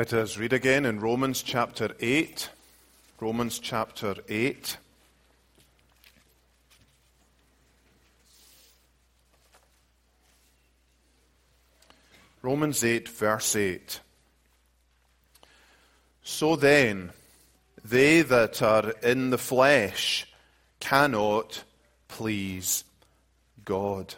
Let us read again in Romans chapter 8. Romans chapter 8. Romans 8, verse 8. So then, they that are in the flesh cannot please God.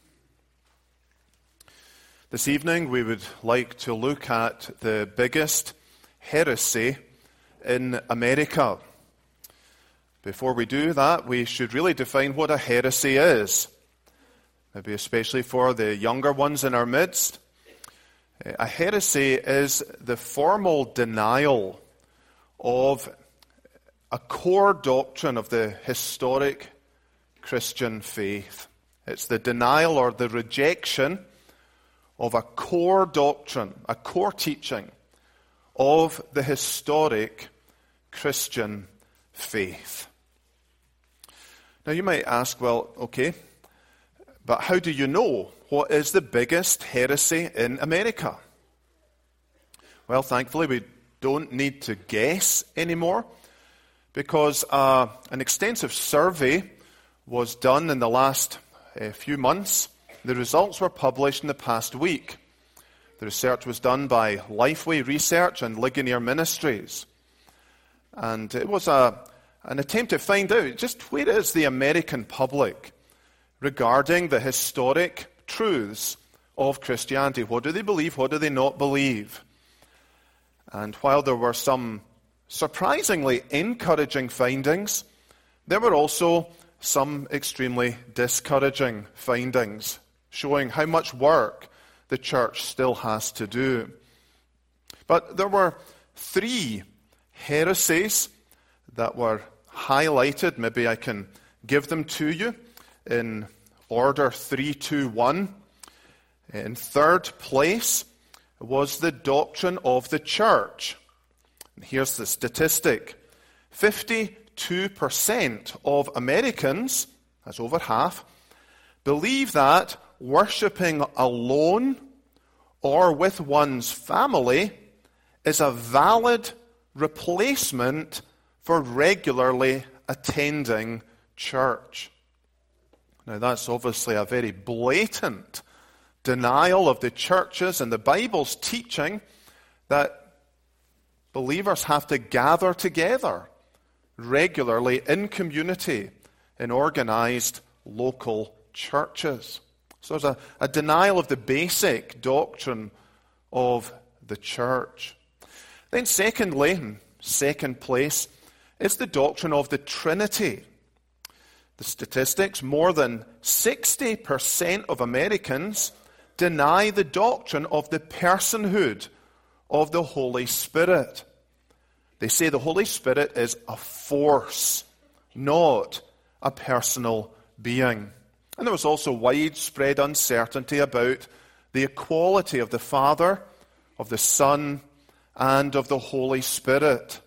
This evening we would like to look at the biggest heresy in America. Before we do that, we should really define what a heresy is. Maybe especially for the younger ones in our midst. A heresy is the formal denial of a core doctrine of the historic Christian faith. It's the denial or the rejection of a core doctrine, a core teaching of the historic Christian faith. Now you might ask, well, okay, but how do you know what is the biggest heresy in America? Well, thankfully we don't need to guess anymore, because an extensive survey was done in the last few months. The results were published in the past week. The research was done by Lifeway Research and Ligonier Ministries. And it was an attempt to find out just where is the American public regarding the historic truths of Christianity. What do they believe? What do they not believe? And while there were some surprisingly encouraging findings, there were also some extremely discouraging findings, showing how much work the church still has to do. But there were three heresies that were highlighted. Maybe I can give them to you in order 3, 2, 1. In third place was the doctrine of the church. And here's the statistic. 52% of Americans, that's over half, believe that worshipping alone or with one's family is a valid replacement for regularly attending church. Now that's obviously a very blatant denial of the church's and the Bible's teaching that believers have to gather together regularly in community in organized local churches. So there's a denial of the basic doctrine of the church. Then secondly, in second place, is the doctrine of the Trinity. The statistics, more than 60% of Americans deny the doctrine of the personhood of the Holy Spirit. They say the Holy Spirit is a force, not a personal being. And there was also widespread uncertainty about the equality of the Father, of the Son, and of the Holy Spirit.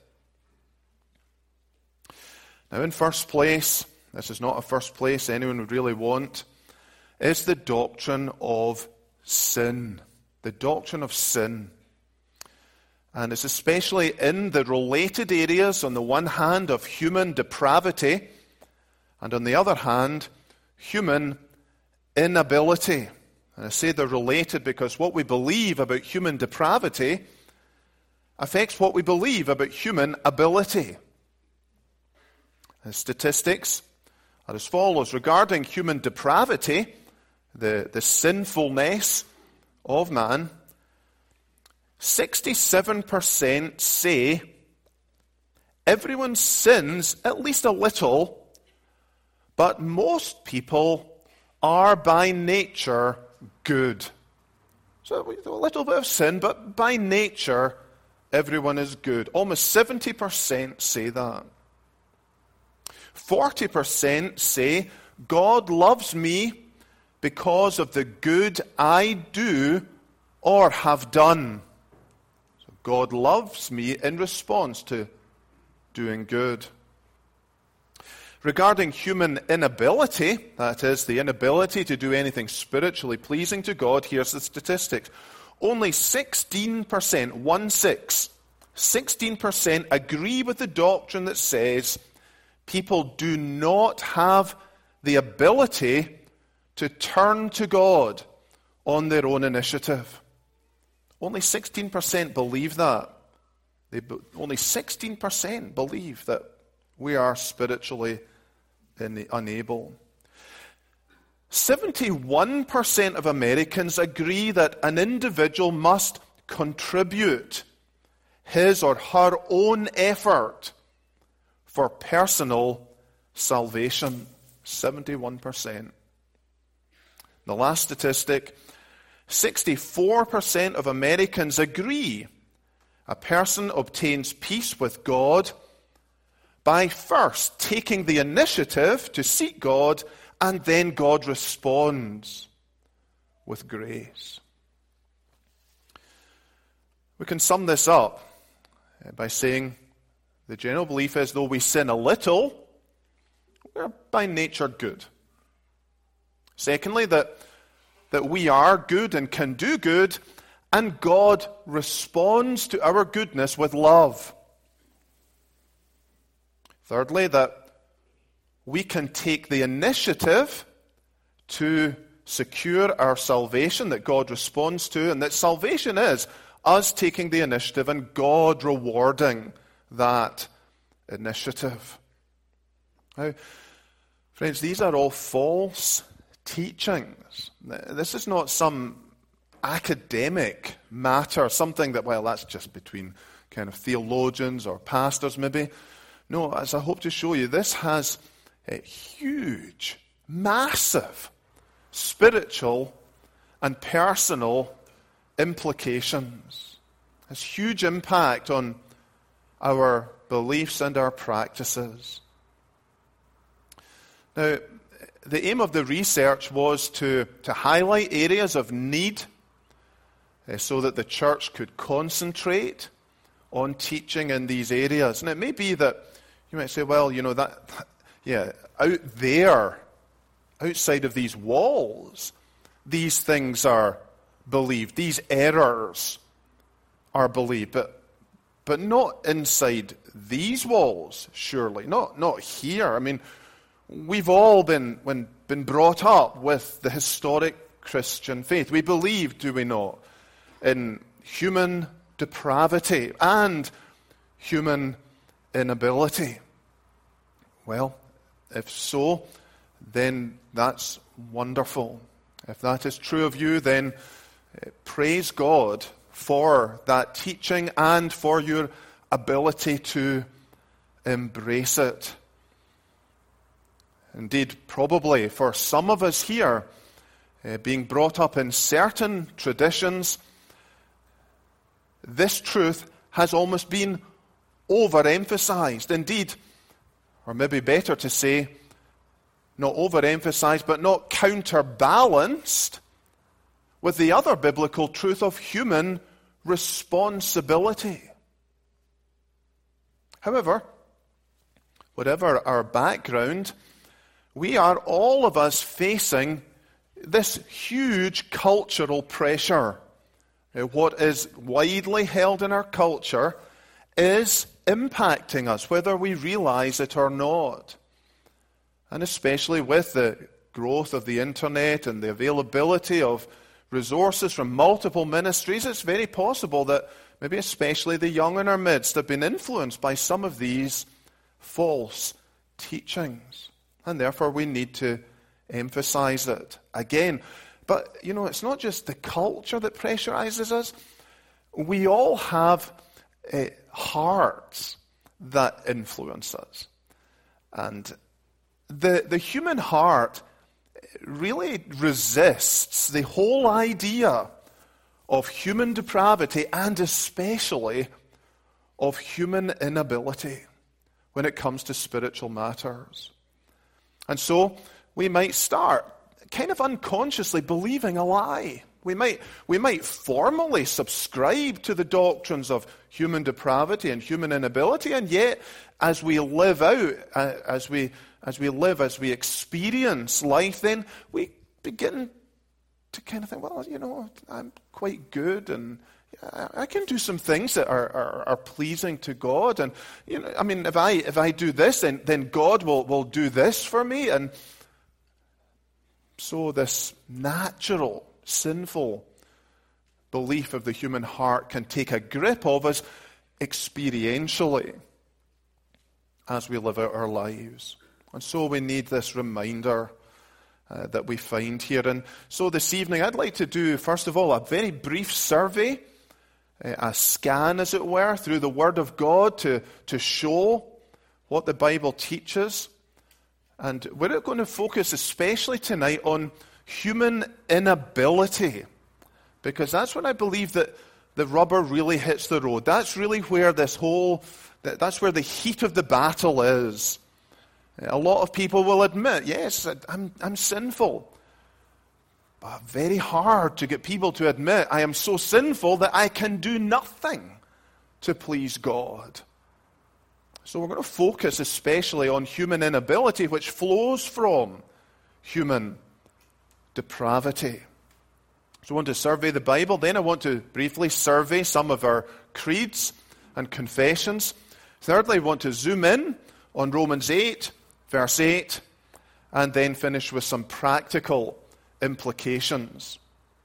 Now in first place, this is not a first place anyone would really want, is the doctrine of sin. The doctrine of sin. And it's especially in the related areas, on the one hand, of human depravity, and on the other hand, human inability. And I say they're related because what we believe about human depravity affects what we believe about human ability. The statistics are as follows. Regarding human depravity, the sinfulness of man, 67% say everyone sins at least a little, but most people are by nature good. So a little bit of sin, but by nature everyone is good. Almost 70% say that. 40% say God loves me because of the good I do or have done. So God loves me in response to doing good. Regarding human inability, that is, the inability to do anything spiritually pleasing to God, here's the statistics. only 16%, 16% agree with the doctrine that says people do not have the ability to turn to God on their own initiative. Only 16% believe that. Only 16% believe that we are spiritually unable. 71% of Americans agree that an individual must contribute his or her own effort for personal salvation. 71%. The last statistic, 64% of Americans agree a person obtains peace with God by first taking the initiative to seek God, and then God responds with grace. We can sum this up by saying the general belief is, though we sin a little, we're by nature good. Secondly, that we are good and can do good, and God responds to our goodness with love. Thirdly, that we can take the initiative to secure our salvation, that God responds to, and that salvation is us taking the initiative and God rewarding that initiative. Now, friends, these are all false teachings. This is not some academic matter, something that, well, that's just between kind of theologians or pastors maybe. No, as I hope to show you, this has huge, massive spiritual and personal implications. It has huge impact on our beliefs and our practices. Now, the aim of the research was to highlight areas of need so that the church could concentrate on teaching in these areas. And it may be that you might say, well, out there, outside of these walls, these things are believed, these errors are believed, but not inside these walls, surely, not here. I mean, we've all been brought up with the historic Christian faith. We believe, do we not, in human depravity and human inability. Well, if so, then that's wonderful. If that is true of you, then praise God for that teaching and for your ability to embrace it. Indeed, probably for some of us here, being brought up in certain traditions, this truth has almost been overemphasized. Indeed, or maybe better to say, not overemphasized, but not counterbalanced with the other biblical truth of human responsibility. However, whatever our background, we are all of us facing this huge cultural pressure. What is widely held in our culture is impacting us, whether we realize it or not. And especially with the growth of the internet and the availability of resources from multiple ministries, it's very possible that maybe especially the young in our midst have been influenced by some of these false teachings. And therefore we need to emphasize it again. But, it's not just the culture that pressurizes us. We all have hearts that influence us. And the human heart really resists the whole idea of human depravity and especially of human inability when it comes to spiritual matters. And so we might start kind of unconsciously believing a lie. We might formally subscribe to the doctrines of human depravity and human inability, and yet as we live out, as we experience life, then we begin to kind of think, well, I'm quite good, and I can do some things that are pleasing to God. And, if I do this, then God will do this for me. And so this natural, sinful belief of the human heart can take a grip of us experientially as we live out our lives. And so we need this reminder that we find here. And so this evening I'd like to do, first of all, a very brief survey, a scan, as it were, through the Word of God to show what the Bible teaches. And we're going to focus especially tonight on human inability, because that's when I believe that the rubber really hits the road. That's really where that's where the heat of the battle is. A lot of people will admit, yes, I'm sinful. But very hard to get people to admit, I am so sinful that I can do nothing to please God. So we're going to focus especially on human inability, which flows from human depravity. So I want to survey the Bible. Then I want to briefly survey some of our creeds and confessions. Thirdly, I want to zoom in on Romans 8, verse 8, and then finish with some practical implications.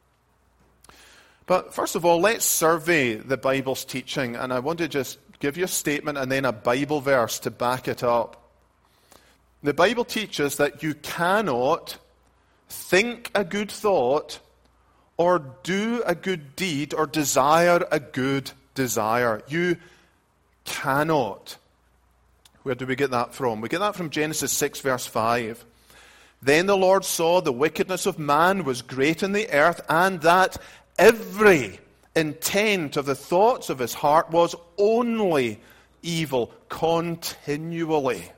But first of all, let's survey the Bible's teaching, and I want to just give you a statement and then a Bible verse to back it up. The Bible teaches that you cannot think a good thought or do a good deed or desire a good desire. You cannot. Where do we get that from? We get that from Genesis 6, verse 5. Then the Lord saw the wickedness of man was great in the earth, and that every intent of the thoughts of his heart was only evil continually.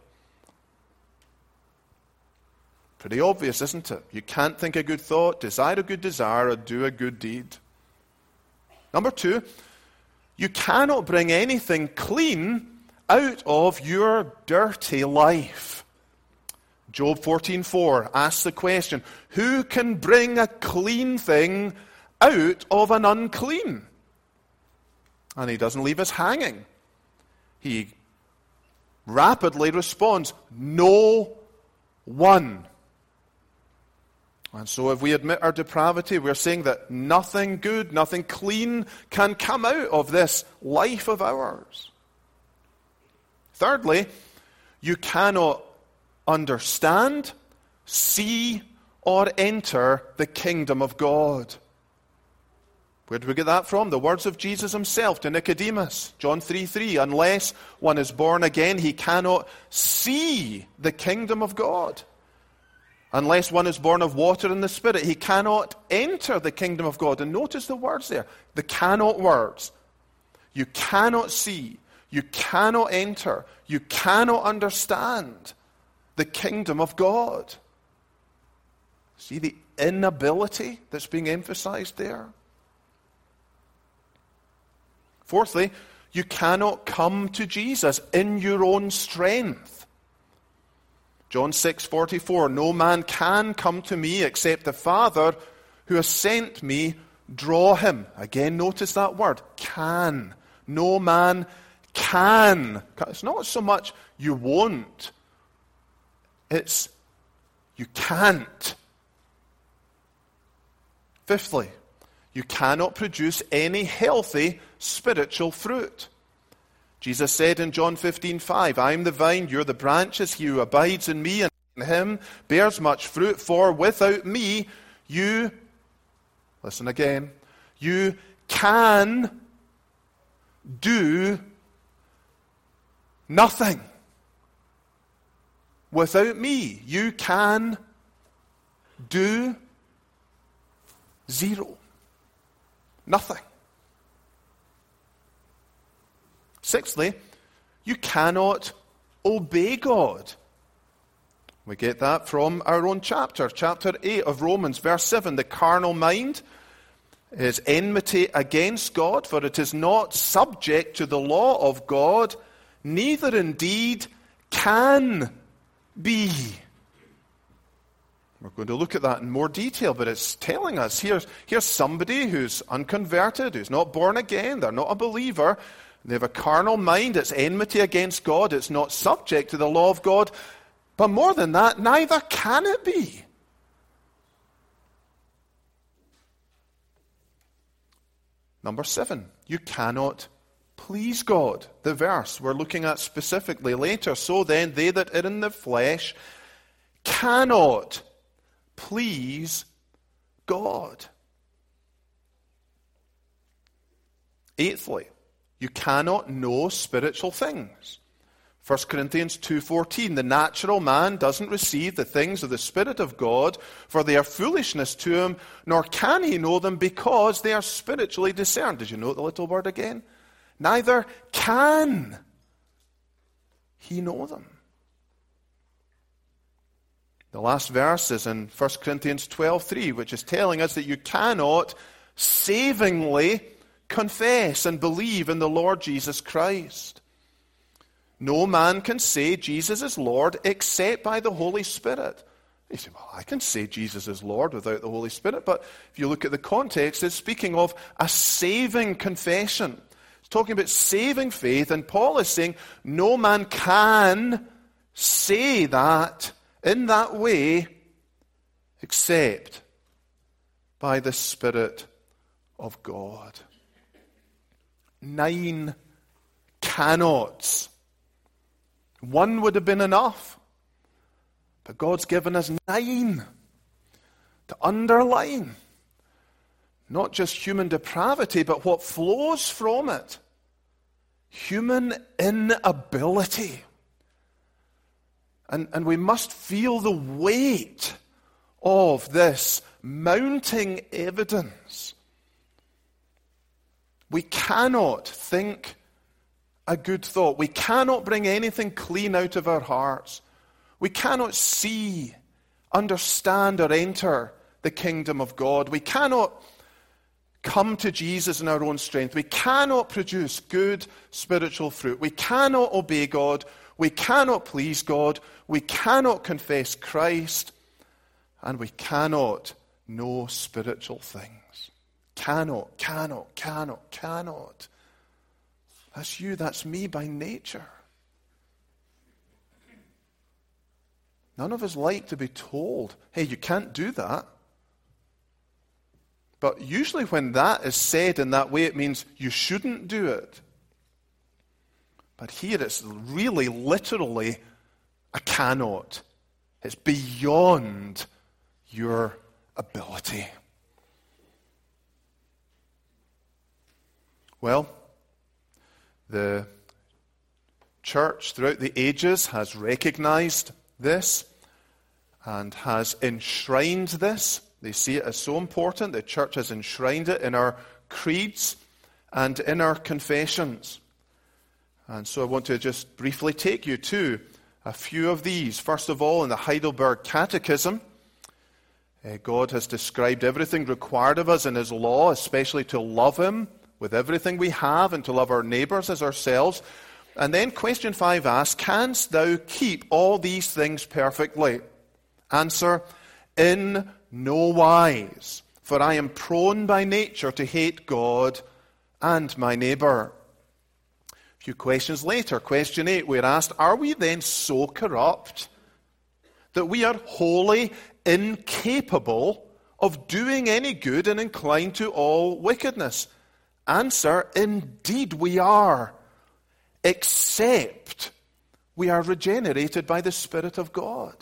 Pretty obvious, isn't it? You can't think a good thought, desire a good desire, or do a good deed. Number 2, you cannot bring anything clean out of your dirty life. Job 14:4 asks the question, who can bring a clean thing out of an unclean? And he doesn't leave us hanging. He rapidly responds, no one. And so if we admit our depravity, we're saying that nothing good, nothing clean can come out of this life of ours. Thirdly, you cannot understand, see, or enter the kingdom of God. Where do we get that from? The words of Jesus himself to Nicodemus, John 3:3. Unless one is born again, he cannot see the kingdom of God. Unless one is born of water and the Spirit, he cannot enter the kingdom of God. And notice the words there, the cannot words. You cannot see, you cannot enter, you cannot understand the kingdom of God. See the inability that's being emphasized there? Fourthly, you cannot come to Jesus in your own strength. John 6:44, no man can come to me except the Father who has sent me draw him. Again, notice that word, can. No man can. It's not so much you won't, it's you can't. Fifthly, you cannot produce any healthy spiritual fruit. Jesus said in John 15:5, I am the vine, you're the branches, he who abides in me and in him bears much fruit, for without me you, listen again, you can do nothing. Without me, you can do zero. Nothing. Sixthly, you cannot obey God. We get that from our own chapter 8 of Romans, verse 7. The carnal mind is enmity against God, for it is not subject to the law of God, neither indeed can be. We're going to look at that in more detail, but it's telling us here's somebody who's unconverted, who's not born again, they're not a believer, they have a carnal mind, it's enmity against God, it's not subject to the law of God, but more than that, neither can it be. Number 7, you cannot please God. The verse we're looking at specifically later. So then, they that are in the flesh cannot please God. Eighthly, you cannot know spiritual things. 1 Corinthians 2:14, the natural man doesn't receive the things of the Spirit of God, for they are foolishness to him, nor can he know them because they are spiritually discerned. Did you note the little word again? Neither can he know them. The last verse is in 1 Corinthians 12:3, which is telling us that you cannot savingly confess and believe in the Lord Jesus Christ. No man can say Jesus is Lord except by the Holy Spirit. You say, well, I can say Jesus is Lord without the Holy Spirit. But if you look at the context, it's speaking of a saving confession. It's talking about saving faith. And Paul is saying no man can say that in that way except by the Spirit of God. 9 cannots. One would have been enough. But God's given us 9 to underline not just human depravity, but what flows from it. Human inability. And we must feel the weight of this mounting evidence. We cannot think a good thought. We cannot bring anything clean out of our hearts. We cannot see, understand, or enter the kingdom of God. We cannot come to Jesus in our own strength. We cannot produce good spiritual fruit. We cannot obey God. We cannot please God. We cannot confess Christ. And we cannot know spiritual things. Cannot. That's you, that's me by nature. None of us like to be told, hey, you can't do that. But usually when that is said in that way, it means you shouldn't do it. But here it's really literally a cannot. It's beyond your ability. Well, the church throughout the ages has recognized this and has enshrined this. They see it as so important. The church has enshrined it in our creeds and in our confessions. And so I want to just briefly take you to a few of these. First of all, in the Heidelberg Catechism, God has described everything required of us in His law, especially to love Him with everything we have and to love our neighbors as ourselves. And then question 5 asks, canst thou keep all these things perfectly? Answer, in no wise, for I am prone by nature to hate God and my neighbor. A few questions later, question 8, we're asked, are we then so corrupt that we are wholly incapable of doing any good and inclined to all wickedness? Answer, indeed we are, except we are regenerated by the Spirit of God.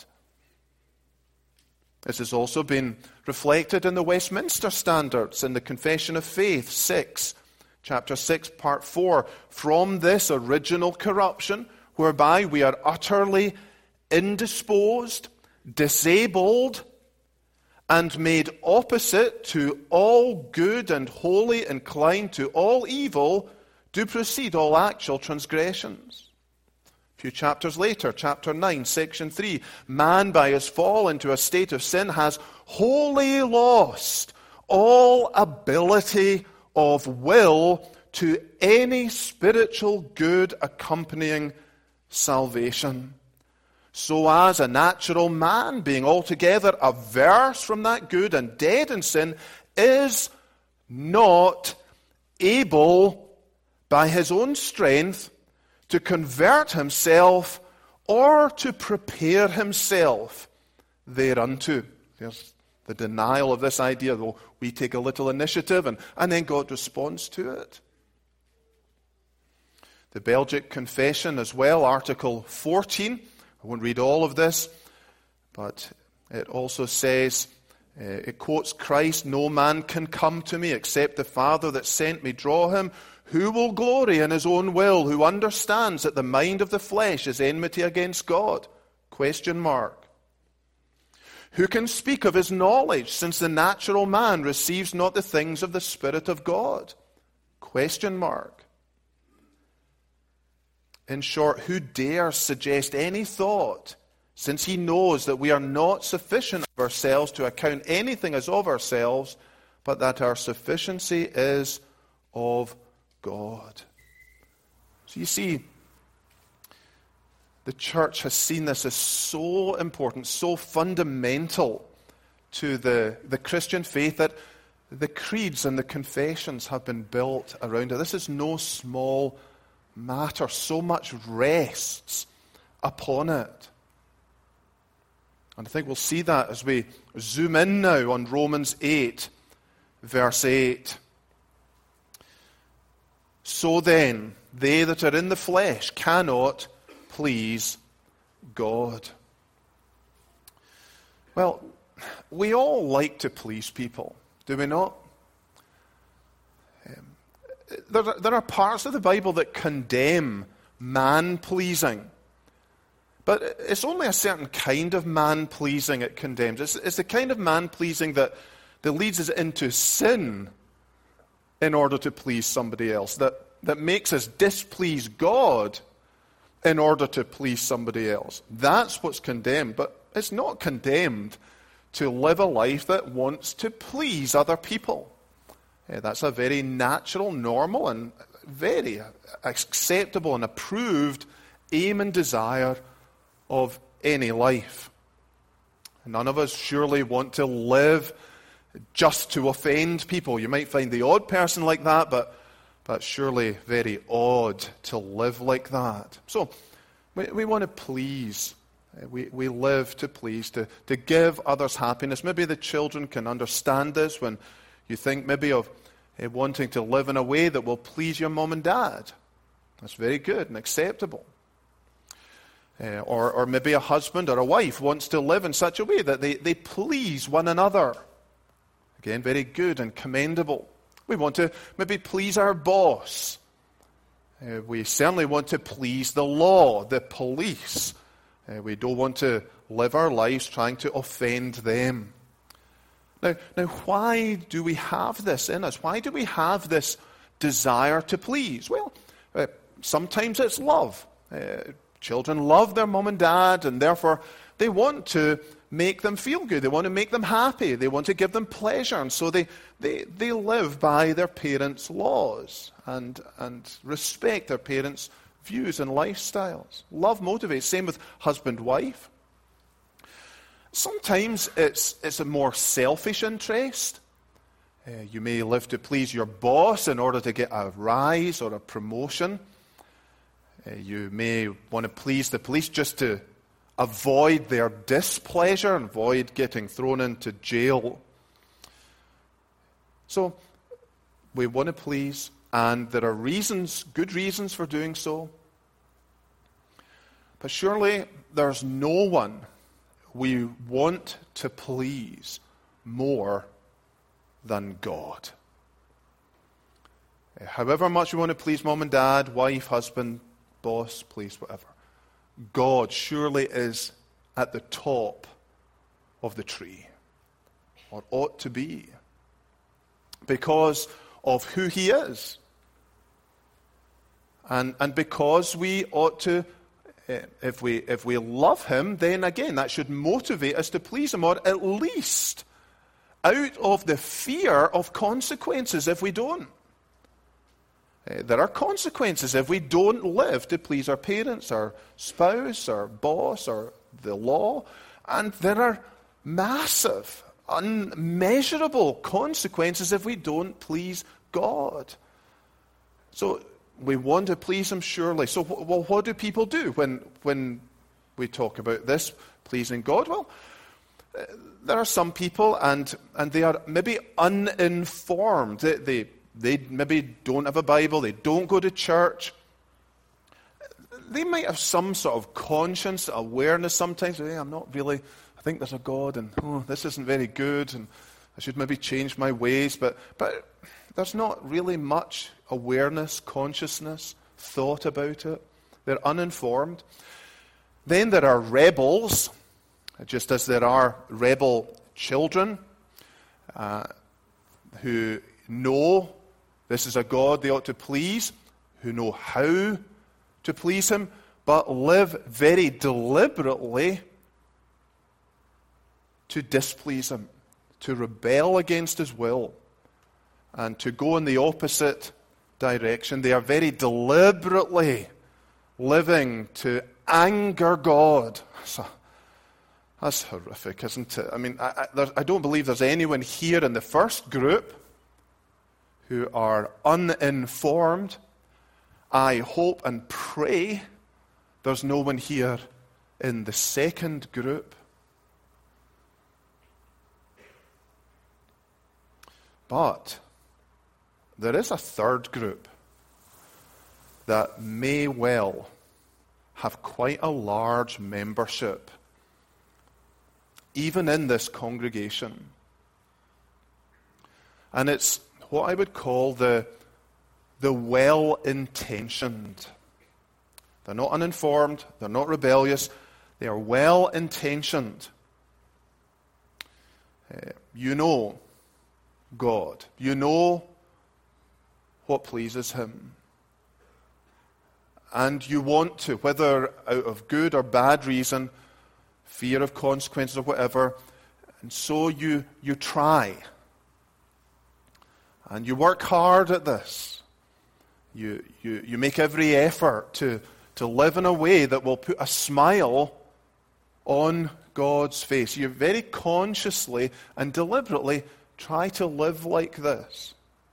This has also been reflected in the Westminster Standards in the Confession of Faith 6, chapter 6, part 4. From this original corruption, whereby we are utterly indisposed, disabled, and made opposite to all good and wholly inclined to all evil, do proceed all actual transgressions. A few chapters later, chapter 9, section 3, man by his fall into a state of sin has wholly lost all ability of will to any spiritual good accompanying salvation. so as a natural man, being altogether averse from that good and dead in sin, is not able by his own strength to convert himself or to prepare himself thereunto. There's the denial of this idea, though we take a little initiative and then God responds to it. The Belgic Confession as well, Article 14. I won't read all of this, but it also says, it quotes Christ, "No man can come to me except the Father that sent me draw him. Who will glory in his own will? Who understands that the mind of the flesh is enmity against God?" Question mark. "Who can speak of his knowledge, since the natural man receives not the things of the Spirit of God?" Question mark. In short, who dares suggest any thought, since he knows that we are not sufficient of ourselves to account anything as of ourselves, but that our sufficiency is of God? So you see, the church has seen this as so important, so fundamental to the Christian faith that the creeds and the confessions have been built around it. This is no small matter. So much rests upon it. And I think we'll see that as we zoom in now on Romans 8, verse 8. "So then, they that are in the flesh cannot please God." Well, we all like to please people, do we not? There are parts of the Bible that condemn man-pleasing. But it's only a certain kind of man-pleasing it condemns. It's the kind of man-pleasing that leads us into sin in order to please somebody else, that makes us displease God in order to please somebody else. That's what's condemned. But it's not condemned to live a life that wants to please other people. That's a very natural, normal, and very acceptable and approved aim and desire of any life. None of us surely want to live just to offend people. You might find the odd person like that, but surely very odd to live like that. So we want to please. We live to please, to give others happiness. Maybe the children can understand this when you think maybe of wanting to live in a way that will please your mom and dad. That's very good and acceptable. Or maybe a husband or a wife wants to live in such a way that they please one another. Again, very good and commendable. We want to maybe please our boss. We certainly want to please the law, the police. We don't want to live our lives trying to offend them. Now, why do we have this in us? Why do we have this desire to please? Well, sometimes it's love. Children love their mom and dad, and therefore they want to make them feel good. They want to make them happy. They want to give them pleasure. And so they live by their parents' laws and respect their parents' views and lifestyles. Love motivates. Same with husband-wife. Sometimes it's a more selfish interest. You may live to please your boss in order to get a rise or a promotion. You may want to please the police just to avoid their displeasure and avoid getting thrown into jail. So we want to please, and there are reasons, good reasons for doing so. But surely there's no one we want to please more than God. However much we want to please mom and dad, wife, husband, boss, please, whatever, God surely is at the top of the tree, or ought to be, because of who he is. And because we ought to, if we love him, then again, that should motivate us to please him, or at least out of the fear of consequences if we don't. There are consequences if we don't live to please our parents, our spouse, our boss, or the law, and there are massive, unmeasurable consequences if we don't please God. So we want to please Him, surely. So what do people do when we talk about this, pleasing God? Well, there are some people, and they are maybe uninformed. They maybe don't have a Bible. They don't go to church. They might have some sort of conscience, awareness sometimes. Hey, I think there's a God, and this isn't very good, and I should maybe change my ways. But there's not really much awareness, consciousness, thought about it. They're uninformed. Then there are rebels, just as there are rebel children who know this is a God they ought to please, who know how to please Him, but live very deliberately to displease Him, to rebel against His will, and to go in the opposite direction. They are very deliberately living to anger God. That's horrific, isn't it? I mean, I don't believe there's anyone here in the first group who are uninformed. I hope and pray there's no one here in the second group. But there is a third group that may well have quite a large membership, even in this congregation. And it's what I would call the well-intentioned. They're not uninformed, they're not rebellious, they are well-intentioned. You know God. You know what pleases Him. And you want to, whether out of good or bad reason, fear of consequences or whatever, and so you try. And you work hard at this. You make every effort to live in a way that will put a smile on God's face. You very consciously and deliberately try to live like this.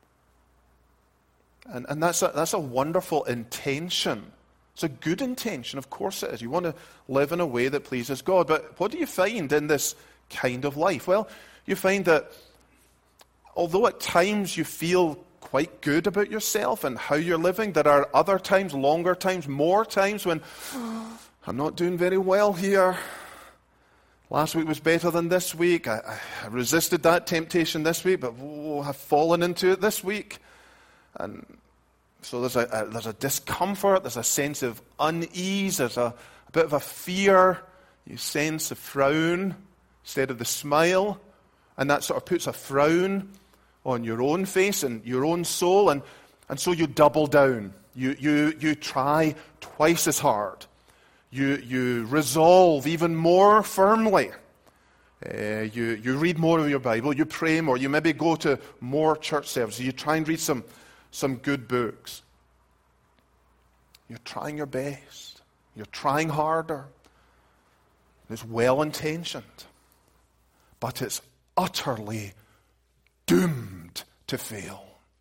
And that's a wonderful intention. It's a good intention, of course it is. You want to live in a way that pleases God. But what do you find in this kind of life? Well, you find that although at times you feel quite good about yourself and how you're living, there are other times, longer times, more times when I'm not doing very well here. Last week was better than this week. I resisted that temptation this week, but I've fallen into it this week. And so there's a discomfort, there's a sense of unease, there's a bit of a fear. You sense a frown instead of the smile, and that sort of puts a frown on your own face and your own soul, and so you double down. You try twice as hard. You resolve even more firmly. You read more of your Bible, you pray more, you maybe go to more church services, you try and read some good books. You're trying your best. You're trying harder. It's well-intentioned. But it's utterly doomed to fail.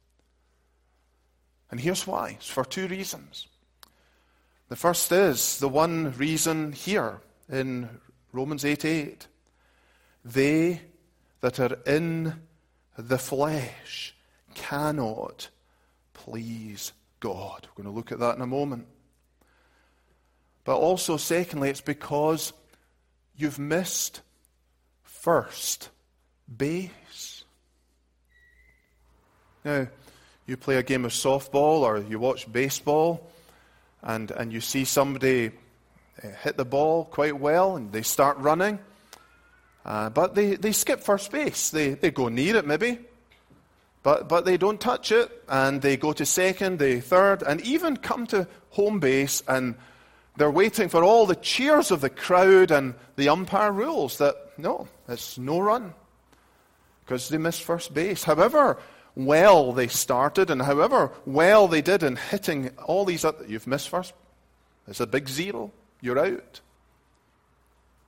And here's why. It's for two reasons. The first is the one reason here in Romans 8:8. They that are in the flesh cannot please God. We're going to look at that in a moment. But also, secondly, it's because you've missed first base. Now, you play a game of softball or you watch baseball and you see somebody hit the ball quite well and they start running, but they skip first base. They go near it maybe, but they don't touch it, and they go to second, they third, and even come to home base, and they're waiting for all the cheers of the crowd, and the umpire rules that, no, it's no run, because they missed first base. However well they started, and however well they did in hitting all these, you've missed first. It's a big zero. You're out.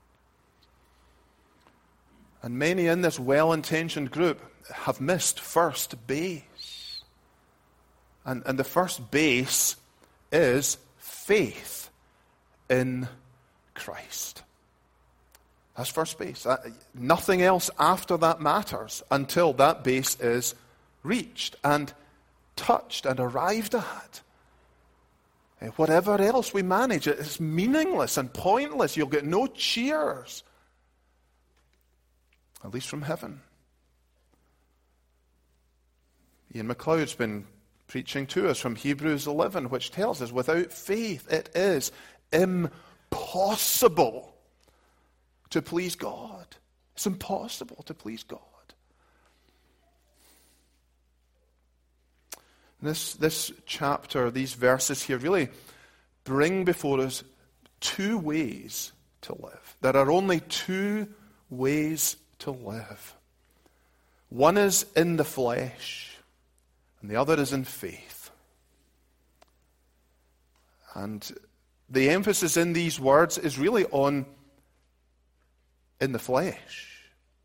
And many in this well-intentioned group have missed first base. And the first base is faith in Christ. That's first base. Nothing else after that matters until that base is reached and touched and arrived at. Whatever else we manage, it's meaningless and pointless. You'll get no cheers, at least from heaven. Ian MacLeod's been preaching to us from Hebrews 11, which tells us without faith it is impossible to please God. It's impossible to please God. This chapter, these verses here, really bring before us two ways to live. There are only two ways to live. One is in the flesh, and the other is in faith. And the emphasis in these words is really on in the flesh.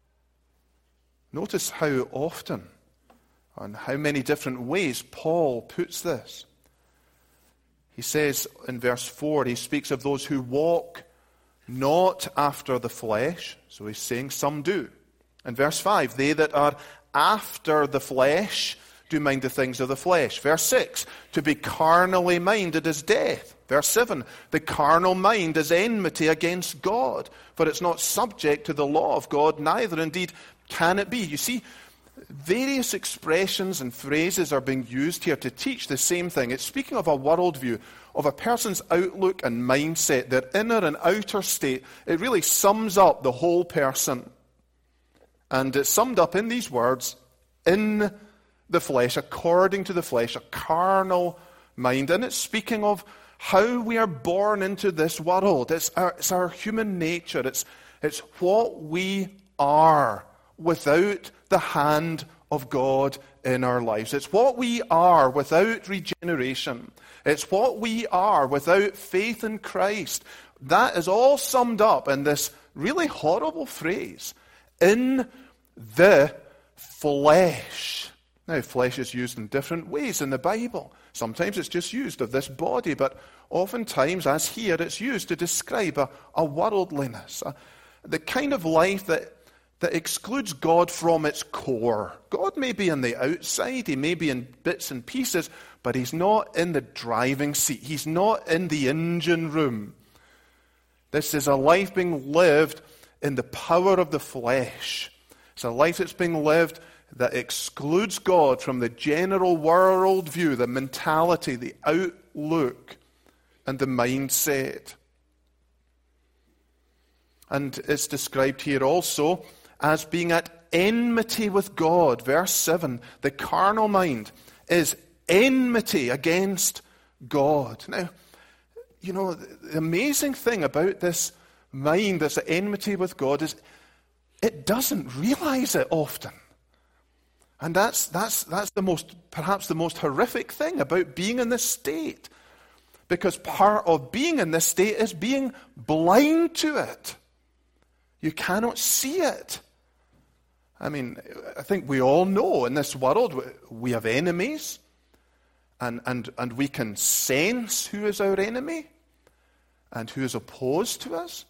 Notice how often and how many different ways Paul puts this. He says in verse 4, he speaks of those who walk not after the flesh. So he's saying some do. In verse 5, they that are after the flesh do mind the things of the flesh. Verse 6, to be carnally minded is death. Verse 7, the carnal mind is enmity against God, for it's not subject to the law of God, neither indeed can it be. You see, various expressions and phrases are being used here to teach the same thing. It's speaking of a worldview, of a person's outlook and mindset, their inner and outer state. It really sums up the whole person. And it's summed up in these words, in the flesh, according to the flesh, a carnal mind. And it's speaking of how we are born into this world. It's our human nature. It's what we are without the hand of God in our lives. It's what we are without regeneration. It's what we are without faith in Christ. That is all summed up in this really horrible phrase, in the flesh. Now, flesh is used in different ways in the Bible. Sometimes it's just used of this body, but oftentimes, as here, it's used to describe a worldliness, the kind of life that excludes God from its core. God may be on the outside, he may be in bits and pieces, but he's not in the driving seat. He's not in the engine room. This is a life being lived in the power of the flesh. It's a life that's being lived that excludes God from the general world view, the mentality, the outlook, and the mindset. And it's described here also as being at enmity with God. Verse 7, the carnal mind is enmity against God. Now, you know, the amazing thing about this mind that's at enmity with God is it doesn't realize it often. And that's perhaps the most horrific thing about being in this state. Because part of being in this state is being blind to it. You cannot see it. I mean, I think we all know in this world we have enemies, and we can sense who is our enemy and who is opposed to us.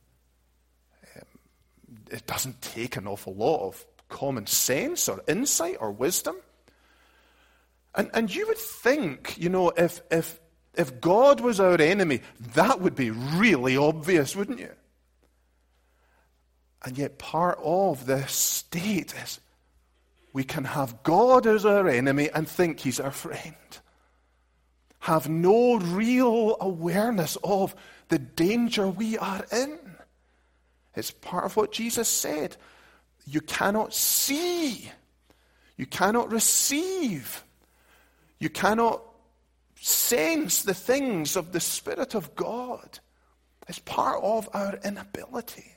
It doesn't take an awful lot of common sense or insight or wisdom. And you would think, you know, if God was our enemy, that would be really obvious, wouldn't you? And yet part of this state is we can have God as our enemy and think he's our friend. Have no real awareness of the danger we are in. It's part of what Jesus said. You cannot see. You cannot receive. You cannot sense the things of the Spirit of God. It's part of our inability.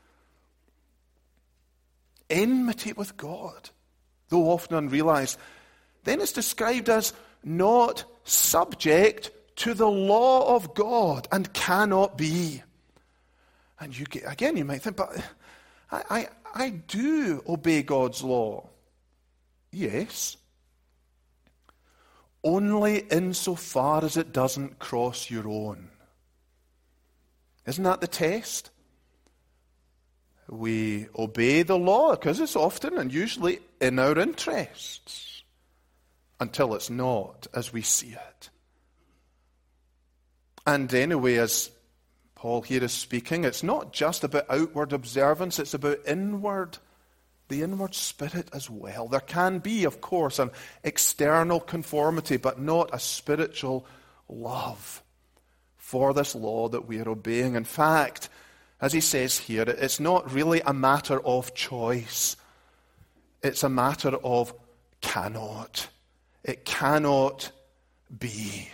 Enmity with God, though often unrealized. Then it's described as not subject to the law of God and cannot be. And you might think, but I do obey God's law. Yes. Only insofar as it doesn't cross your own. Isn't that the test? We obey the law because it's often and usually in our interests until it's not as we see it. And anyway, as Paul here is speaking, it's not just about outward observance, it's about the inward spirit as well. There can be, of course, an external conformity, but not a spiritual love for this law that we are obeying. In fact, as he says here, it's not really a matter of choice. It's a matter of cannot. It cannot be.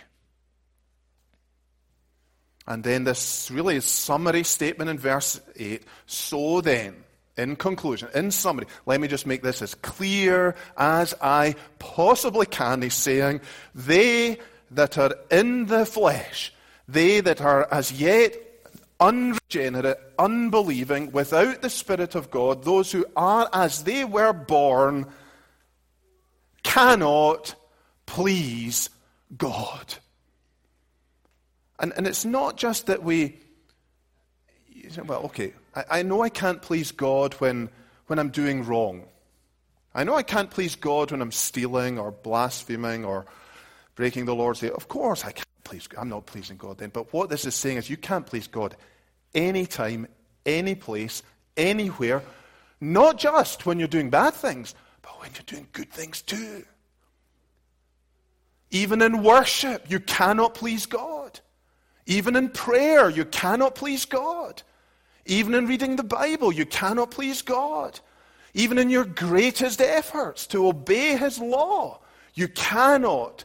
And then this really summary statement in verse 8. So then, in conclusion, in summary, let me just make this as clear as I possibly can. He's saying, they that are in the flesh, they that are as yet unregenerate, unbelieving, without the Spirit of God, those who are as they were born, cannot please God. And it's not just that we, well, okay, I know I can't please God when I'm doing wrong. I know I can't please God when I'm stealing or blaspheming or breaking the Lord's day. Of course I can't please God. I'm not pleasing God then. But what this is saying is you can't please God anytime, any place, anywhere, not just when you're doing bad things, but when you're doing good things too. Even in worship, you cannot please God. Even in prayer, you cannot please God. Even in reading the Bible, you cannot please God. Even in your greatest efforts to obey His law, you cannot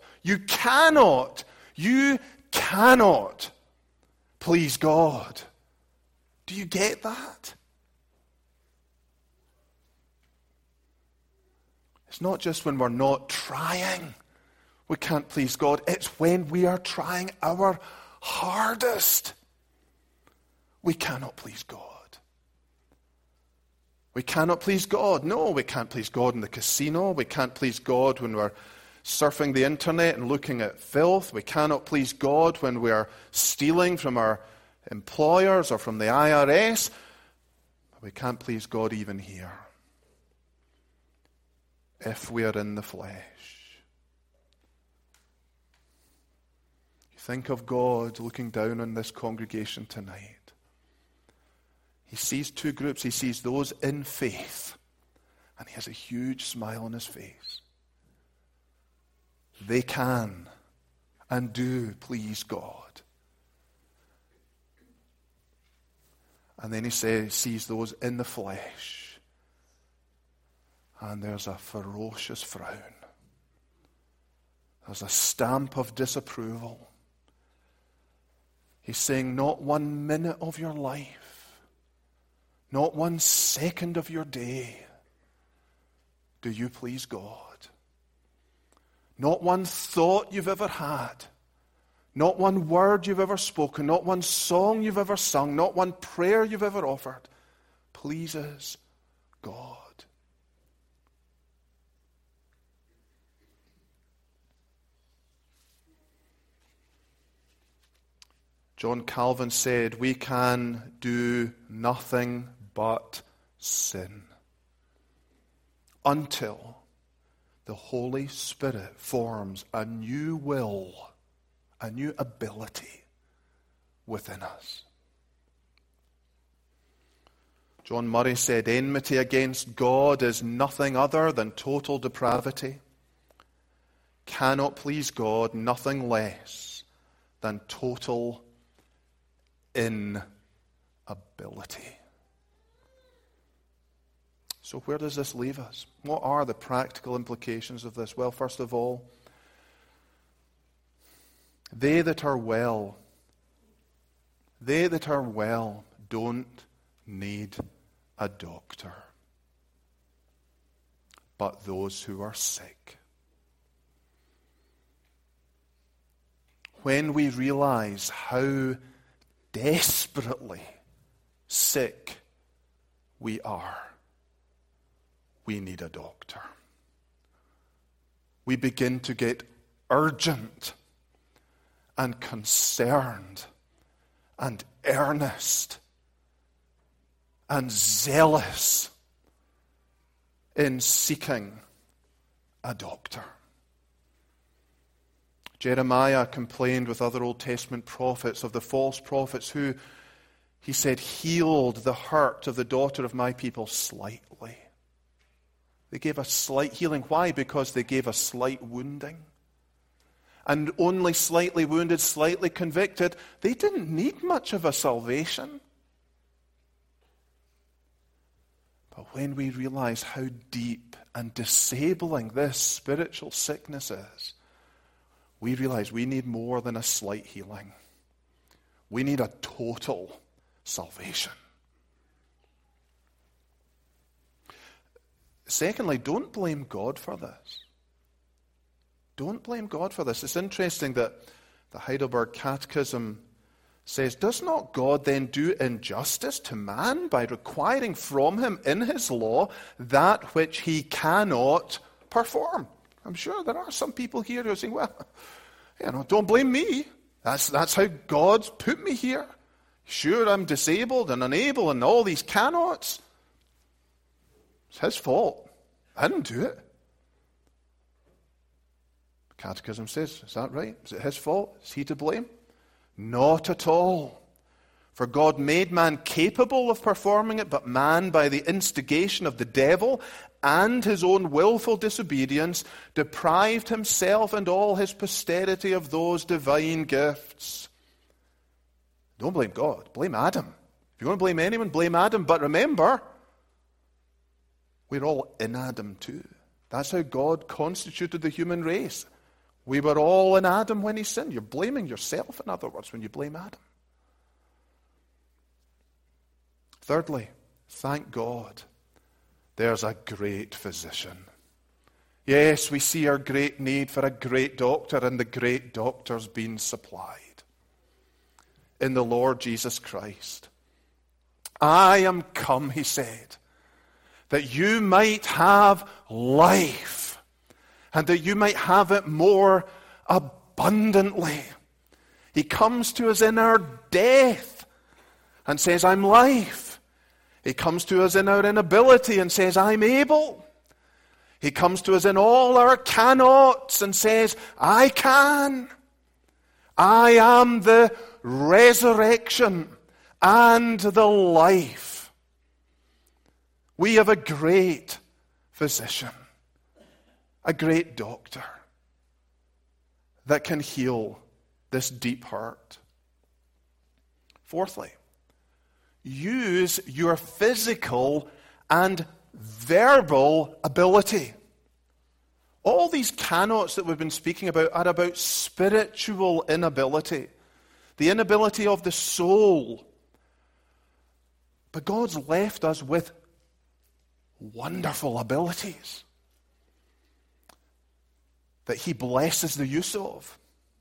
please God. Do you get that? It's not just when we're not trying we can't please God. It's when we are trying our hardest we cannot please God. We cannot please God. No, we can't please God in the casino. We can't please God when we're surfing the internet and looking at filth. We cannot please God when we are stealing from our employers or from the IRS. But we can't please God even here if we are in the flesh. You think of God looking down on this congregation tonight. He sees two groups. He sees those in faith, and he has a huge smile on his face. They can and do please God. And then he sees those in the flesh, and there's a ferocious frown. There's a stamp of disapproval. He's saying, not 1 minute of your life, not 1 second of your day do you please God. Not 1 thought you've ever had, not 1 word you've ever spoken, not 1 song you've ever sung, not 1 prayer you've ever offered pleases God. John Calvin said, we can do nothing but sin until the Holy Spirit forms a new will, a new ability within us. John Murray said, enmity against God is nothing other than total depravity. Cannot please God, nothing less than total inability. So where does this leave us? What are the practical implications of this? Well, first of all, they that are well don't need a doctor, but those who are sick. When we realize how desperately sick we are, we need a doctor. We begin to get urgent and concerned and earnest and zealous in seeking a doctor. Jeremiah complained with other Old Testament prophets of the false prophets who, he said, healed the hurt of the daughter of my people slightly. They gave a slight healing. Why? Because they gave a slight wounding. And only slightly wounded, slightly convicted, they didn't need much of a salvation. But when we realize how deep and disabling this spiritual sickness is, we realize we need more than a slight healing. We need a total salvation. Secondly, don't blame God for this. Don't blame God for this. It's interesting that the Heidelberg Catechism says, does not God then do injustice to man by requiring from him in his law that which he cannot perform? I'm sure there are some people here who are saying, well, don't blame me. That's how God's put me here. Sure, I'm disabled and unable and all these cannots. It's his fault. I didn't do it. The Catechism says, is that right? Is it his fault? Is he to blame? Not at all. For God made man capable of performing it, but man, by the instigation of the devil and his own willful disobedience, deprived himself and all his posterity of those divine gifts. Don't blame God. Blame Adam. If you want to blame anyone, blame Adam. But remember, we're all in Adam too. That's how God constituted the human race. We were all in Adam when he sinned. You're blaming yourself, in other words, when you blame Adam. Thirdly, thank God there's a great physician. Yes, we see our great need for a great doctor, and the great doctor's been supplied in the Lord Jesus Christ. I am come, he said, that you might have life, and that you might have it more abundantly. He comes to us in our death and says, I'm life. He comes to us in our inability and says, I'm able. He comes to us in all our cannots and says, I can. I am the resurrection and the life. We have a great physician, a great doctor that can heal this deep hurt. Fourthly, use your physical and verbal ability. All these cannots that we've been speaking about are about spiritual inability, the inability of the soul. But God's left us with wonderful abilities that he blesses the use of.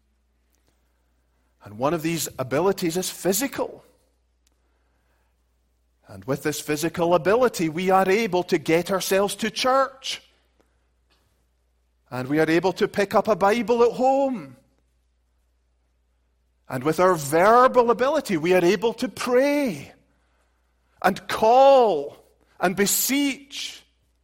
And one of these abilities is physical. And with this physical ability, we are able to get ourselves to church. And we are able to pick up a Bible at home. And with our verbal ability, we are able to pray and call and beseech.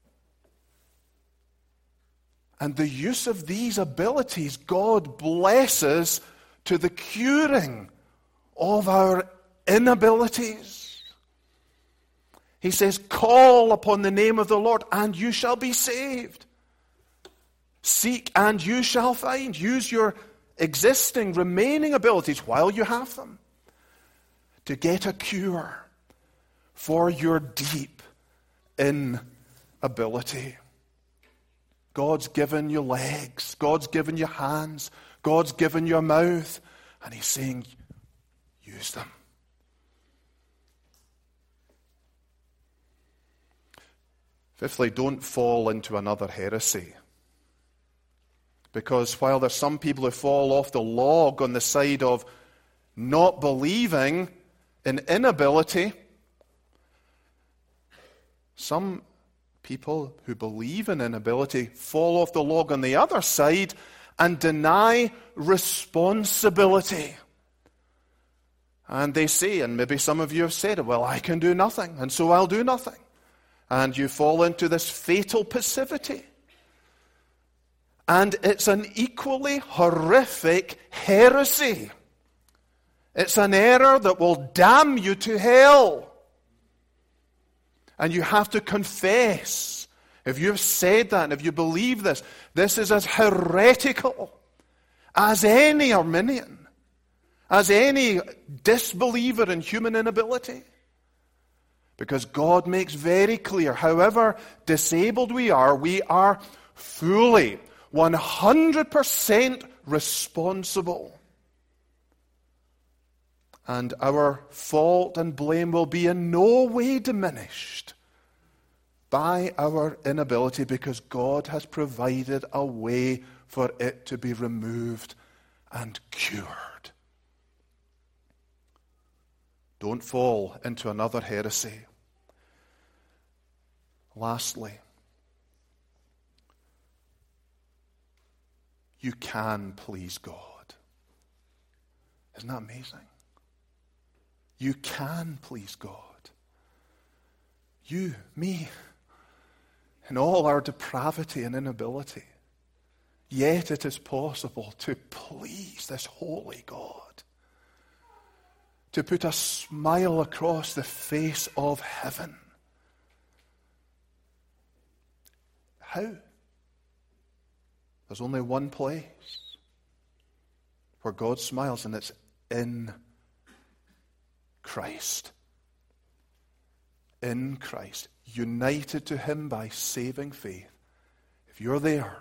And the use of these abilities, God blesses to the curing of our inabilities. He says, call upon the name of the Lord and you shall be saved. Seek and you shall find. Use your existing, remaining abilities while you have them to get a cure for your deep inability. God's given you legs. God's given you hands. God's given you a mouth. And he's saying, use them. Fifthly, don't fall into another heresy. Because while there's some people who fall off the log on the side of not believing in inability, some people who believe in inability fall off the log on the other side and deny responsibility. And they say, and maybe some of you have said it, well, I can do nothing, and so I'll do nothing. And you fall into this fatal passivity. And it's an equally horrific heresy. It's an error that will damn you to hell. And you have to confess. If you've said that and if you believe this, this is as heretical as any Arminian, as any disbeliever in human inability. Because God makes very clear, however disabled we are fully, 100% responsible. And our fault and blame will be in no way diminished by our inability, because God has provided a way for it to be removed and cured. Don't fall into another heresy. Lastly, you can please God. Isn't that amazing? You can please God. You, me, in all our depravity and inability, yet it is possible to please this holy God, to put a smile across the face of heaven. How? There's only one place where God smiles, and it's in Christ. In Christ. United to Him by saving faith. If you're there,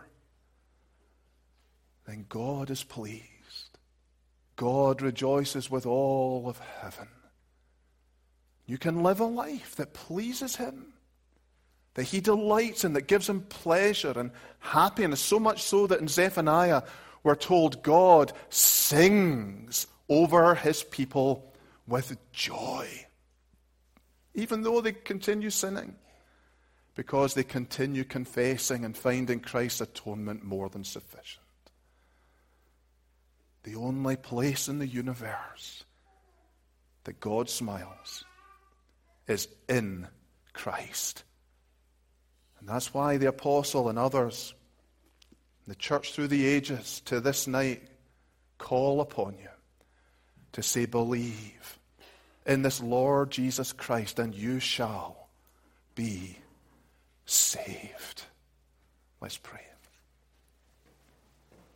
then God is pleased. God rejoices with all of heaven. You can live a life that pleases Him, that He delights in, that gives Him pleasure and happiness, so much so that in Zephaniah we're told God sings over His people with joy, even though they continue sinning, because they continue confessing and finding Christ's atonement more than sufficient. The only place in the universe that God smiles is in Christ. And that's why the apostle and others, the church through the ages to this night, call upon you to say, believe in this Lord Jesus Christ and you shall be saved. Let's pray.